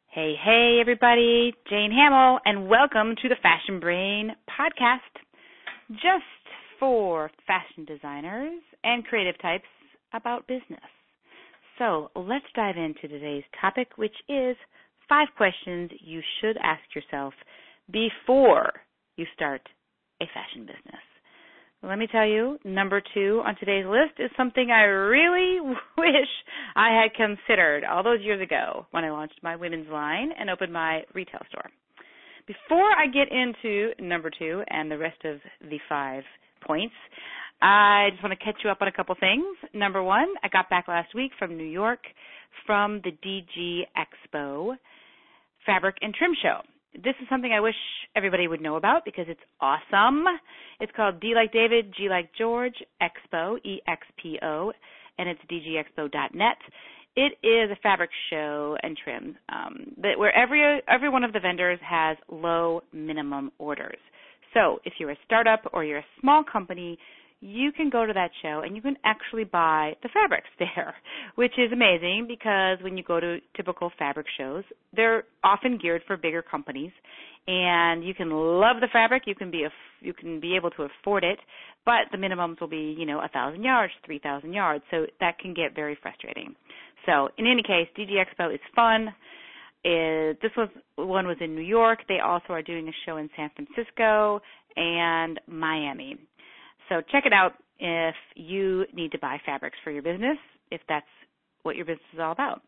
Hey, hey, everybody. Jane Hamill, and welcome to the Fashion Brain podcast, just for fashion designers and creative types about business. So let's dive into today's topic, which is 5 questions you should ask yourself before you start a fashion business. Let me tell you, number 2 on today's list is something I really wish I had considered all those years ago when I launched my women's line and opened my retail store. Before I get into number 2 and the rest of the 5 points, I just want to catch you up on a couple things. Number 1, I got back last week from New York from the DG Expo Fabric and Trim Show. This is something I wish everybody would know about because it's awesome. It's called D like David, G like George, Expo, EXPO, and it's dgexpo.net. It is a fabric show and trim where every one of the vendors has low minimum orders. So if you're a startup or you're a small company, you can go to that show and you can actually buy the fabrics there, which is amazing because when you go to typical fabric shows, they're often geared for bigger companies, and you can love the fabric, you can be able to afford it, but the minimums will be 1,000 yards, 3,000 yards, so that can get very frustrating. So in any case, DG Expo is fun. This one was in New York. They also are doing a show in San Francisco and Miami. So check it out if you need to buy fabrics for your business, if that's what your business is all about.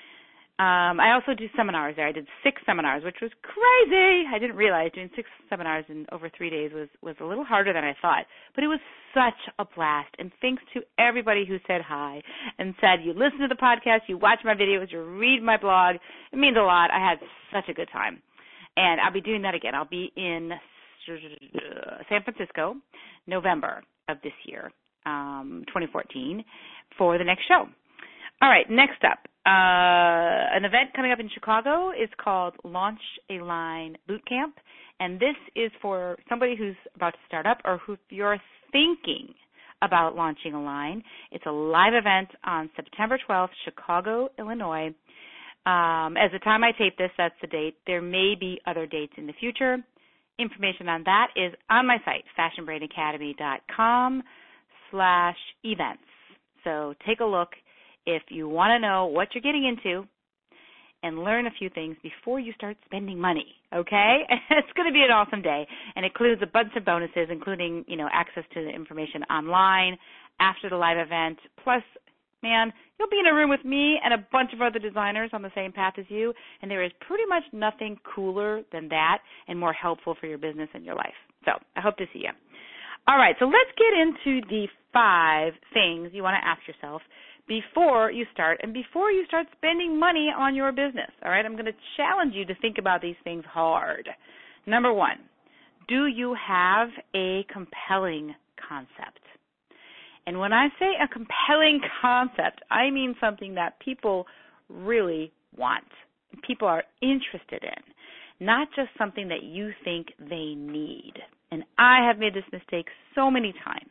I also do seminars there. I did 6 seminars, which was crazy. I didn't realize doing 6 seminars in over 3 days was a little harder than I thought. But it was such a blast. And thanks to everybody who said hi and said, you listen to the podcast, you watch my videos, you read my blog. It means a lot. I had such a good time. And I'll be doing that again. I'll be in San Francisco, November of this year, 2014, for the next show. All right, next up, an event coming up in Chicago is called Launch a Line Bootcamp, and this is for somebody who's about to start up or who you're thinking about launching a line. It's a live event on September 12th, Chicago, Illinois. As the time I tape this, that's the date. There may be other dates in the future. Information on that is on my site, fashionbrainacademy.com/events. So take a look if you want to know what you're getting into and learn a few things before you start spending money, okay? It's going to be an awesome day, and it includes a bunch of bonuses, including, access to the information online after the live event, plus man, you'll be in a room with me and a bunch of other designers on the same path as you, and there is pretty much nothing cooler than that and more helpful for your business and your life. So I hope to see you. All right, so let's get into the 5 things you want to ask yourself before you start and before you start spending money on your business. All right, I'm going to challenge you to think about these things hard. Number 1, do you have a compelling concept? And when I say a compelling concept, I mean something that people really want, people are interested in, not just something that you think they need. And I have made this mistake so many times.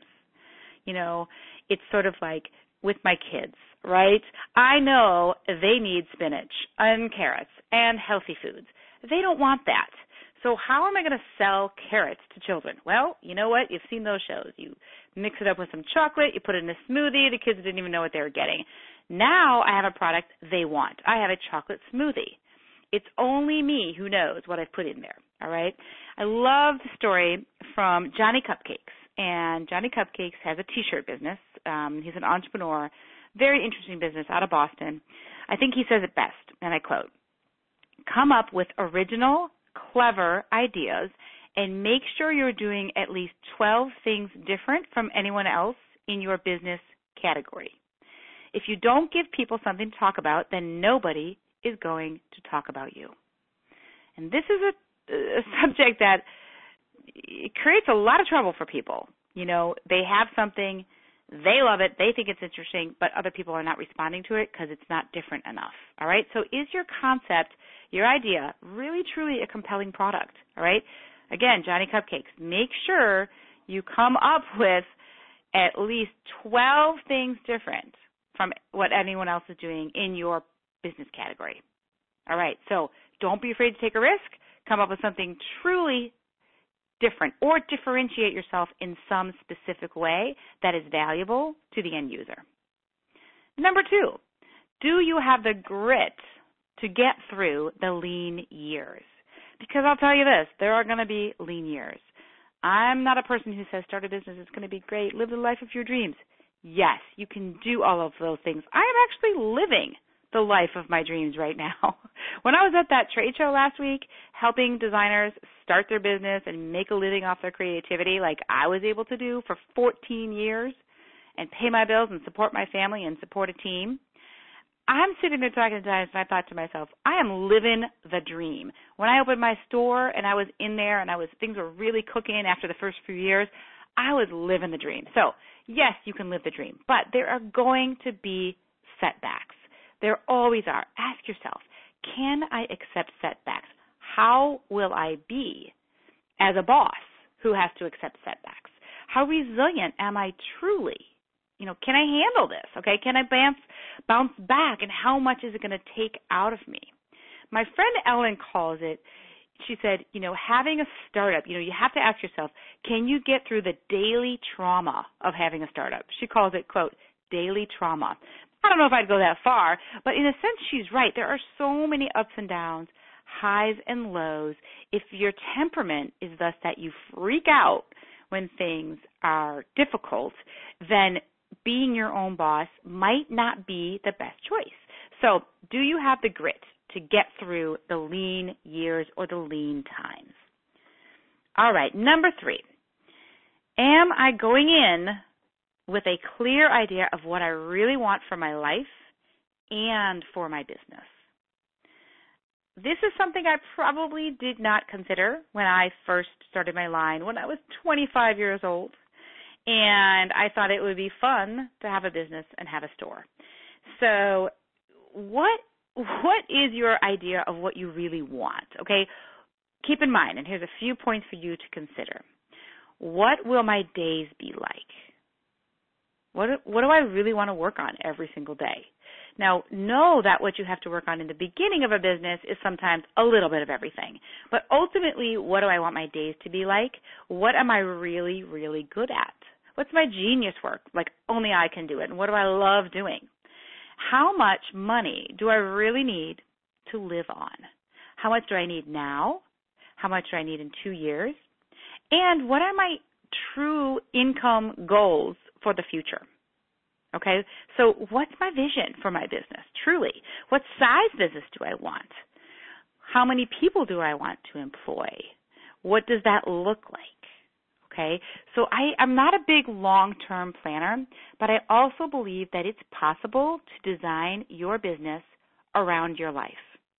It's sort of like with my kids, right? I know they need spinach and carrots and healthy foods. They don't want that. So how am I going to sell carrots to children? Well, you know what? You've seen those shows. You mix it up with some chocolate. You put it in a smoothie. The kids didn't even know what they were getting. Now I have a product they want. I have a chocolate smoothie. It's only me who knows what I've put in there, all right? I love the story from Johnny Cupcakes. And Johnny Cupcakes has a T-shirt business. He's an entrepreneur, very interesting business out of Boston. I think he says it best, and I quote, "Come up with original, clever ideas and make sure you're doing at least 12 things different from anyone else in your business category. If you don't give people something to talk about, then nobody is going to talk about you." And this is a subject that it creates a lot of trouble for people. They have something, they love it, they think it's interesting, but other people are not responding to it because it's not different enough, all right? So is your concept, your idea, really, truly a compelling product, all right? Again, Johnny Cupcakes, make sure you come up with at least 12 things different from what anyone else is doing in your business category. All right, so don't be afraid to take a risk. Come up with something truly different or differentiate yourself in some specific way that is valuable to the end user. Number 2, do you have the grit to get through the lean years? Because I'll tell you this, there are going to be lean years. I'm not a person who says start a business, it's going to be great, live the life of your dreams. Yes, you can do all of those things. I am actually living the life of my dreams right now. When I was at that trade show last week, helping designers start their business and make a living off their creativity like I was able to do for 14 years and pay my bills and support my family and support a team, I'm sitting there talking to designers and I thought to myself, I am living the dream. When I opened my store and I was in there and things were really cooking after the first few years, I was living the dream. So, yes, you can live the dream, but there are going to be setbacks. There always are. Ask yourself, can I accept setbacks? How will I be as a boss who has to accept setbacks? How resilient am I truly? Can I handle this? Okay, can I bounce back, and how much is it going to take out of me? My friend Ellen calls it, she said, having a startup, you have to ask yourself, can you get through the daily trauma of having a startup? She calls it, quote, daily trauma. I don't know if I'd go that far, but in a sense, she's right. There are so many ups and downs, highs and lows. If your temperament is thus that you freak out when things are difficult, then being your own boss might not be the best choice. So, do you have the grit to get through the lean years or the lean times? All right, number 3. Am I going in with a clear idea of what I really want for my life and for my business? This is something I probably did not consider when I first started my line when I was 25 years old, and I thought it would be fun to have a business and have a store. So what is your idea of what you really want? Okay, keep in mind, and here's a few points for you to consider. What will my days be like? What do I really want to work on every single day? Now, know that what you have to work on in the beginning of a business is sometimes a little bit of everything. But ultimately, what do I want my days to be like? What am I really, really good at? What's my genius work? Like only I can do it. And what do I love doing? How much money do I really need to live on? How much do I need now? How much do I need in 2 years? And what are my true income goals for the future? Okay, so what's my vision for my business, truly? What size business do I want? How many people do I want to employ? What does that look like? Okay, so I'm not a big long-term planner, but I also believe that it's possible to design your business around your life.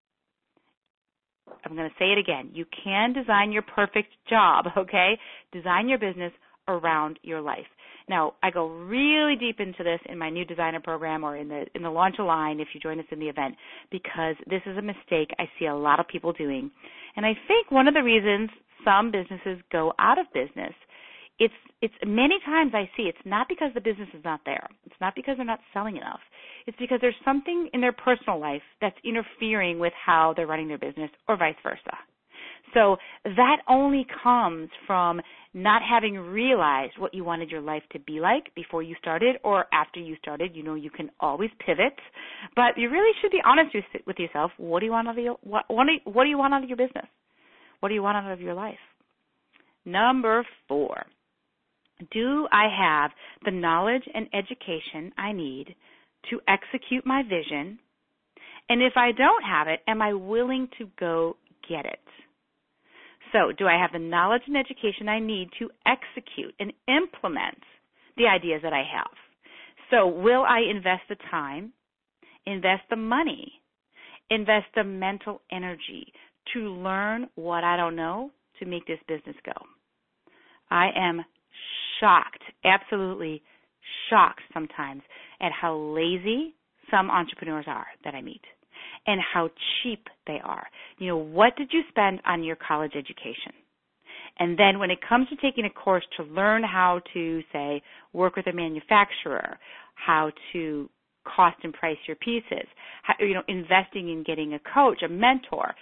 I'm going to say it again. You can design your perfect job, okay? Design your business around your life. Now, I go really deep into this in my new designer program or in the launch a line if you join us in the event, because this is a mistake I see a lot of people doing. And I think one of the reasons some businesses go out of business, it's many times I see it's not because the business is not there. It's not because they're not selling enough. It's because there's something in their personal life that's interfering with how they're running their business or vice versa. So that only comes from not having realized what you wanted your life to be like before you started or after you started. You know, you can always pivot, but you really should be honest with yourself. What do you want out of what do you want out of your business? What do you want out of your life? Number 4, do I have the knowledge and education I need to execute my vision? And if I don't have it, am I willing to go get it? So, do I have the knowledge and education I need to execute and implement the ideas that I have? So, will I invest the time, invest the money, invest the mental energy to learn what I don't know to make this business go? I am shocked, absolutely shocked sometimes at how lazy some entrepreneurs are that I meet and how cheap they are. You know, what did you spend on your college education? And then when it comes to taking a course to learn how to, say, work with a manufacturer, how to cost and price your pieces, how, investing in getting a coach, a mentor,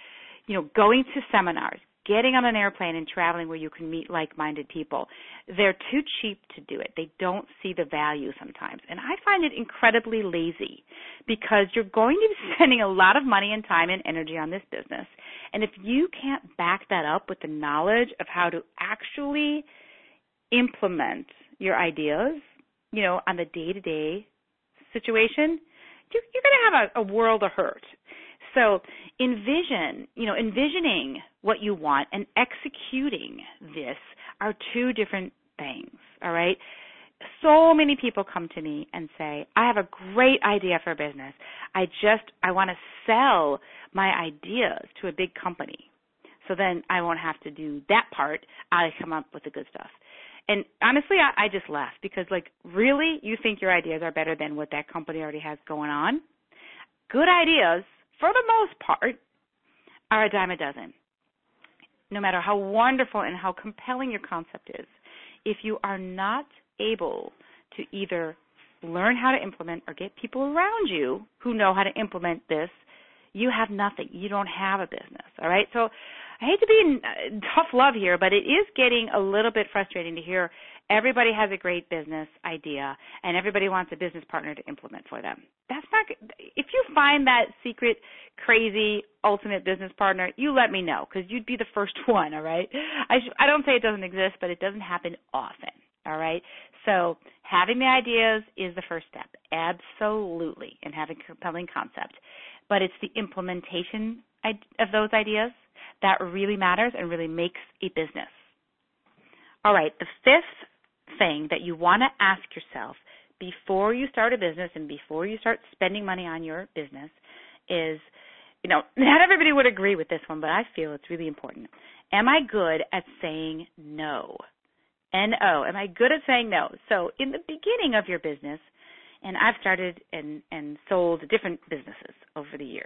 going to seminars, getting on an airplane and traveling where you can meet like-minded people. They're too cheap to do it. They don't see the value sometimes. And I find it incredibly lazy because you're going to be spending a lot of money and time and energy on this business. And if you can't back that up with the knowledge of how to actually implement your ideas, on the day-to-day situation, you're going to have a world of hurt. So envisioning what you want and executing this are two different things, all right? So many people come to me and say, I have a great idea for a business. I want to sell my ideas to a big company. So then I won't have to do that part. I come up with the good stuff. And honestly, I just laugh because, really, you think your ideas are better than what that company already has going on? Good ideas, for the most part, are a dime a dozen. No matter how wonderful and how compelling your concept is, if you are not able to either learn how to implement or get people around you who know how to implement this, you have nothing. You don't have a business, all right? So I hate to be tough love here, but it is getting a little bit frustrating to hear everybody has a great business idea and everybody wants a business partner to implement for them. That's not. If you find that secret, crazy, ultimate business partner, you let me know because you'd be the first one, all right? I don't say it doesn't exist, but it doesn't happen often, all right? So having the ideas is the first step, absolutely, and having a compelling concept. But it's the implementation of those ideas that really matters and really makes a business. All right, the fifth thing that you want to ask yourself before you start a business and before you start spending money on your business is, not everybody would agree with this one, but I feel it's really important. Am I good at saying no? N-O. Am I good at saying no? So in the beginning of your business, and I've started and sold different businesses over the years,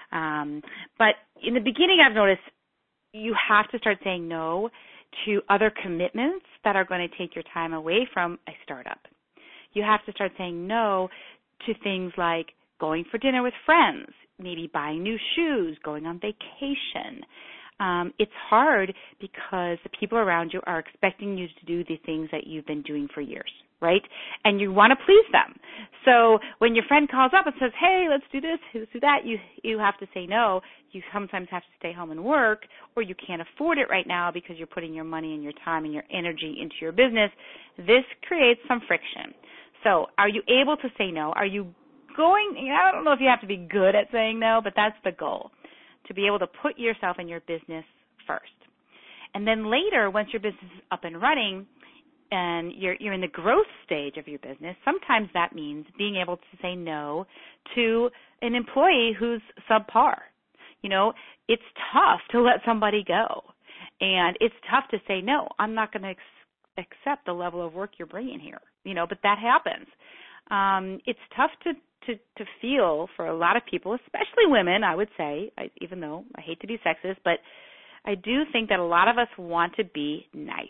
but in the beginning I've noticed you have to start saying no to other commitments that are going to take your time away from a startup. You have to start saying no to things like going for dinner with friends, maybe buying new shoes, going on vacation. It's hard because the people around you are expecting you to do the things that you've been doing for years, right? And you want to please them. So when your friend calls up and says, hey, let's do this, let's do that, you have to say no. You sometimes have to stay home and work, or you can't afford it right now because you're putting your money and your time and your energy into your business. This creates some friction. So are you able to say no? Are you going, I don't know if you have to be good at saying no, but that's the goal, to be able to put yourself and your business first. And then later, once your business is up and running and you're in the growth stage of your business, sometimes that means being able to say no to an employee who's subpar. It's tough to let somebody go, and it's tough to say, no, I'm not going to accept the level of work you're bringing here, but that happens. It's tough to feel for a lot of people, especially women, I would say, even though I hate to be sexist, but I do think that a lot of us want to be nice.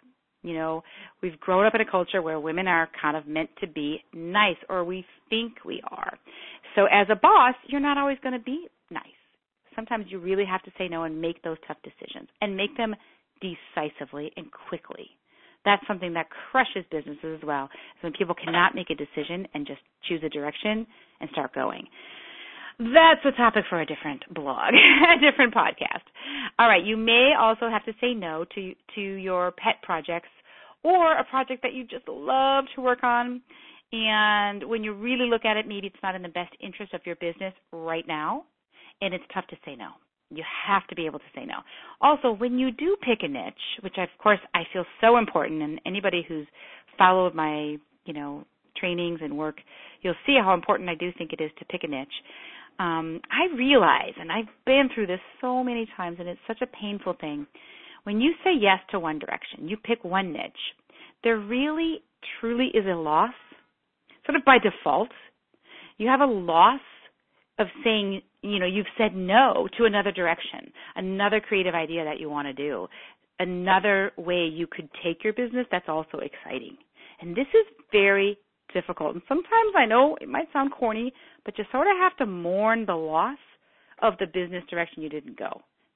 We've grown up in a culture where women are kind of meant to be nice, or we think we are. So as a boss, you're not always going to be nice. Sometimes you really have to say no and make those tough decisions and make them decisively and quickly. That's something that crushes businesses as well, is when people cannot make a decision and just choose a direction and start going. That's a topic for a different blog, a different podcast. All right, you may also have to say no to your pet projects or a project that you just love to work on, and when you really look at it, maybe it's not in the best interest of your business right now, and it's tough to say no. You have to be able to say no. Also, when you do pick a niche, which of course I feel so important, and anybody who's followed my, trainings and work, you'll see how important I do think it is to pick a niche. I realize, and I've been through this so many times, and it's such a painful thing. When you say yes to one direction, you pick one niche, there really, truly is a loss, sort of by default. You have a loss of saying, you've said no to another direction, another creative idea that you want to do, another way you could take your business that's also exciting. And this is very difficult. And sometimes I know it might sound corny, but you sort of have to mourn the loss of the business direction you didn't go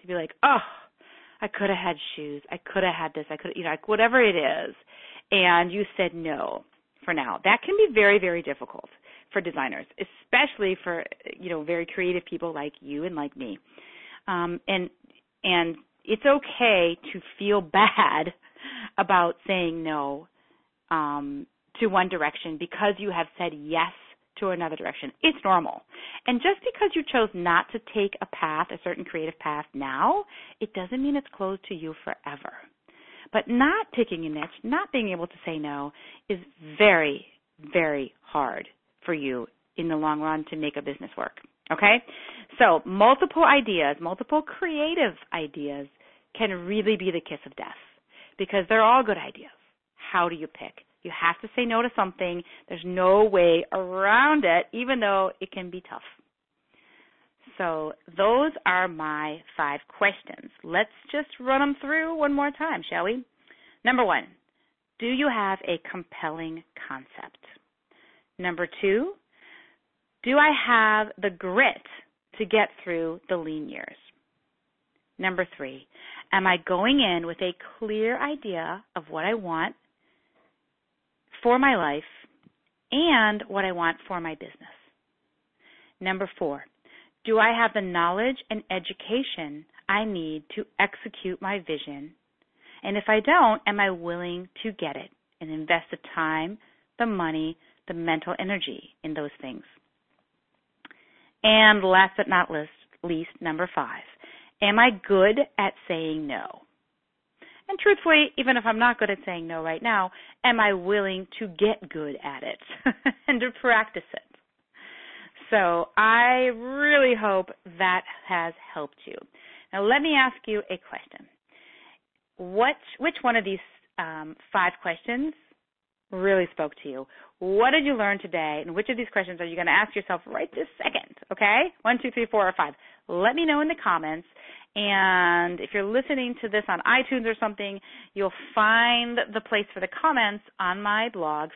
to be like, oh, I could have had shoes. I could have had this. I could, like whatever it is. And you said no for now. That can be very, very difficult for designers, especially for, very creative people like you and like me. And it's okay to feel bad about saying no to one direction because you have said yes to another direction. It's normal. And just because you chose not to take a path, a certain creative path now, it doesn't mean it's closed to you forever. But not picking a niche, not being able to say no is very, very hard for you in the long run to make a business work. Okay? So multiple ideas, multiple creative ideas can really be the kiss of death because they're all good ideas. How do you pick? You have to say no to something. There's no way around it, even though it can be tough. So those are my 5 questions. Let's just run them through one more time, shall we? Number 1, do you have a compelling concept? Number 2, do I have the grit to get through the lean years? Number 3, am I going in with a clear idea of what I want for my life and what I want for my business? Number 4, do I have the knowledge and education I need to execute my vision? And if I don't, am I willing to get it and invest the time, the money, the mental energy in those things? And last but not least, number 5, am I good at saying no? And truthfully, even if I'm not good at saying no right now, am I willing to get good at it and to practice it? So I really hope that has helped you. Now let me ask you a question. Which one of these 5 questions really spoke to you? What did you learn today? And which of these questions are you going to ask yourself right this second? Okay? 1, 2, 3, 4, or 5. Let me know in the comments. And if you're listening to this on iTunes or something, you'll find the place for the comments on my blog,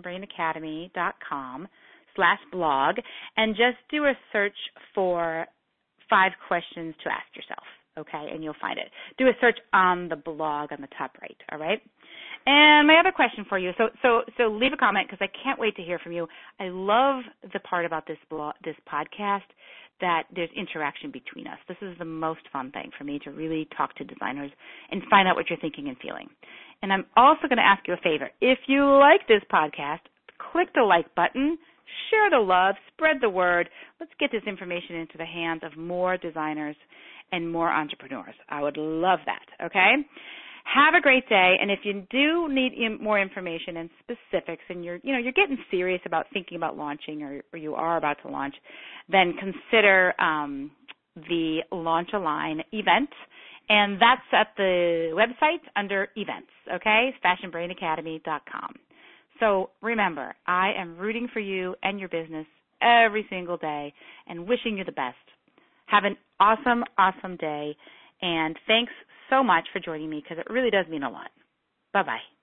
fashionbrainacademy.com/blog, and just do a search for 5 questions to ask yourself, okay, and you'll find it. Do a search on the blog on the top right, all right? And my other question for you, so leave a comment because I can't wait to hear from you. I love the part about this podcast that there's interaction between us. This is the most fun thing for me, to really talk to designers and find out what you're thinking and feeling. And I'm also going to ask you a favor. If you like this podcast, click the like button, share the love, spread the word. Let's get this information into the hands of more designers and more entrepreneurs. I would love that, okay? Have a great day, and if you do need more information and specifics, and you're getting serious about thinking about launching, or you are about to launch, then consider the Launch a Line event, and that's at the website under events, okay? fashionbrainacademy.com. So remember, I am rooting for you and your business every single day and wishing you the best. Have an awesome, awesome day, and thanks so much for joining me because it really does mean a lot. Bye-bye.